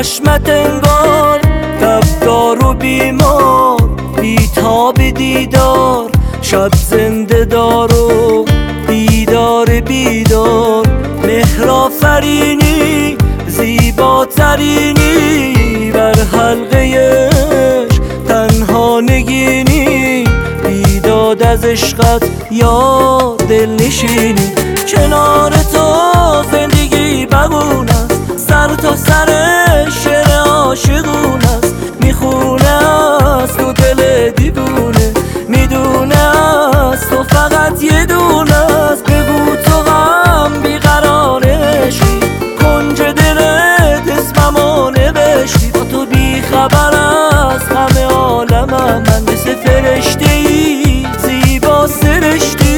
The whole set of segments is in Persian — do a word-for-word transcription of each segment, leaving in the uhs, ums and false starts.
چشمت انگار دبدار و بیمار، بیتاب دیدار، شب زنده دار و بیدار بیدار. مهر آفرینی زیباترینی، بر حلقه عشق تنها نگینی، بیداد از عشقت یا دل نشینی. کنار تو زندگی ببون است، سر تا سر شعر عاشقون است. میخونه از تو دل دیوونه، میدونه از تو فقط یه دونه است. بگو تو غم بیقرار عشقی، کنج دلت اسممو نوشتی. با تو بیخبر از همه عالمم، من مثل فرشته ای زیبا سرشتی.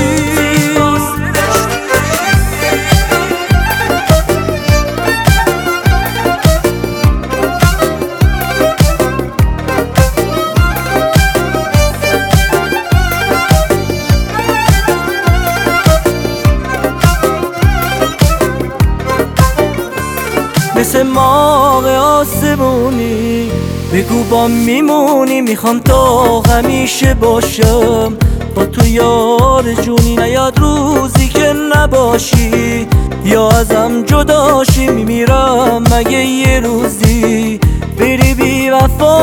مثل ماه آسمونی بگو با میمونی، میخوام تا همیشه باشم با تو یار جونی. نیاد روزی که نباشی یا ازم جداشی، میمیرم مگه یه روزی بری بی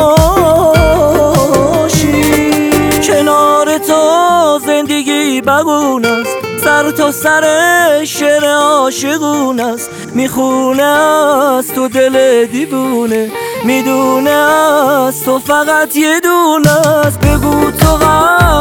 وفاشی. کنار تو زندگی بگون است، سر تا سر شعر عاشقون است. میخونه از تو دل دیوونه، میدونه از تو فقط یه دونه است. بگو تو غم